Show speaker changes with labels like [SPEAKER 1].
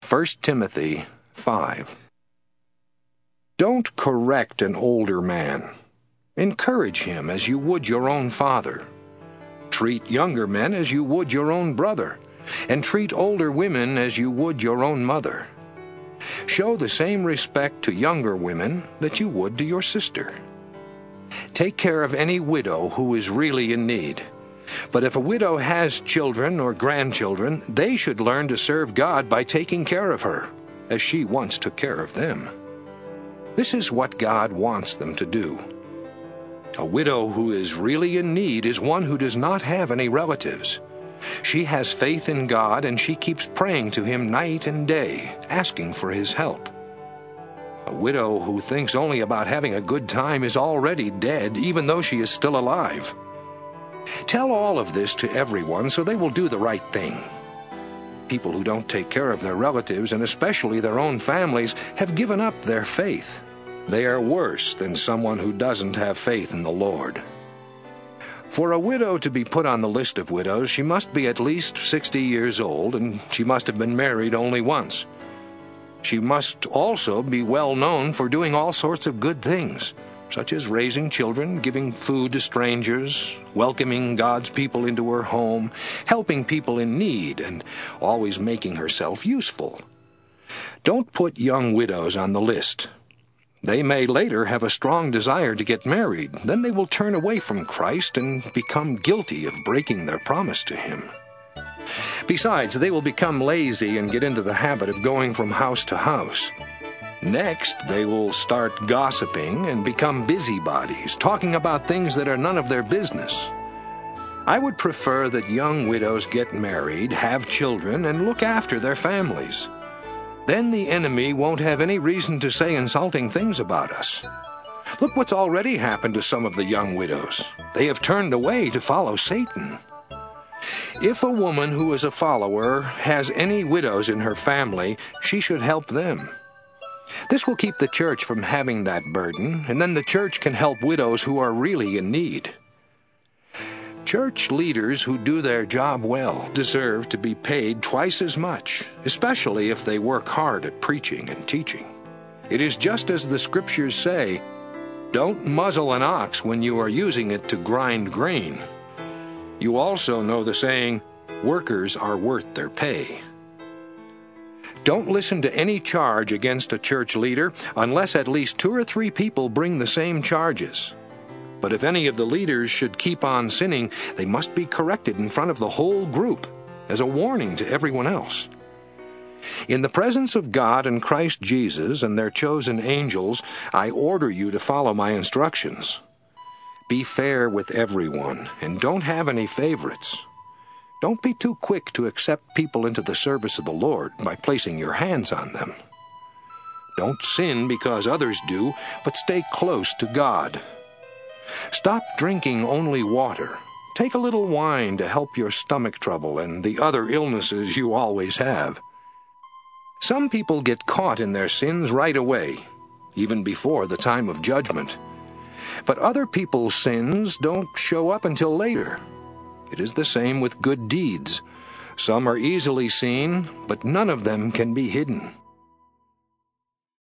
[SPEAKER 1] 1 Timothy 5. Don't correct an older man. Encourage him as you would your own father. Treat younger men as you would your own brother, and treat older women as you would your own mother. Show the same respect to younger women that you would to your sister. Take care of any widow who is really in need. But if a widow has children or grandchildren, they should learn to serve God by taking care of her, as she once took care of them. This is what God wants them to do. A widow who is really in need is one who does not have any relatives. She has faith in God, and she keeps praying to Him night and day, asking for His help. A widow who thinks only about having a good time is already dead, even though she is still alive. Tell all of this to everyone so they will do the right thing. People who don't take care of their relatives, and especially their own families, have given up their faith. They are worse than someone who doesn't have faith in the Lord. For a widow to be put on the list of widows, she must be at least 60 years old, and she must have been married only once. She must also be well known for doing all sorts of good things, such as raising children, giving food to strangers, welcoming God's people into her home, helping people in need, and always making herself useful. Don't put young widows on the list. They may later have a strong desire to get married. Then they will turn away from Christ and become guilty of breaking their promise to Him. Besides, they will become lazy and get into the habit of going from house to house. Next, they will start gossiping and become busybodies, talking about things that are none of their business. I would prefer that young widows get married, have children, and look after their families. Then the enemy won't have any reason to say insulting things about us. Look what's already happened to some of the young widows. They have turned away to follow Satan. If a woman who is a follower has any widows in her family, she should help them. This will keep the church from having that burden, and then the church can help widows who are really in need. Church leaders who do their job well deserve to be paid twice as much, especially if they work hard at preaching and teaching. It is just as the Scriptures say, "Don't muzzle an ox when you are using it to grind grain." You also know the saying, "Workers are worth their pay." Don't listen to any charge against a church leader unless at least 2 or 3 people bring the same charges. But if any of the leaders should keep on sinning, they must be corrected in front of the whole group as a warning to everyone else. In the presence of God and Christ Jesus and their chosen angels, I order you to follow my instructions. Be fair with everyone, and don't have any favorites. Don't be too quick to accept people into the service of the Lord by placing your hands on them. Don't sin because others do, but stay close to God. Stop drinking only water. Take a little wine to help your stomach trouble and the other illnesses you always have. Some people get caught in their sins right away, even before the time of judgment. But other people's sins don't show up until later. It is the same with good deeds. Some are easily seen, but none of them can be hidden.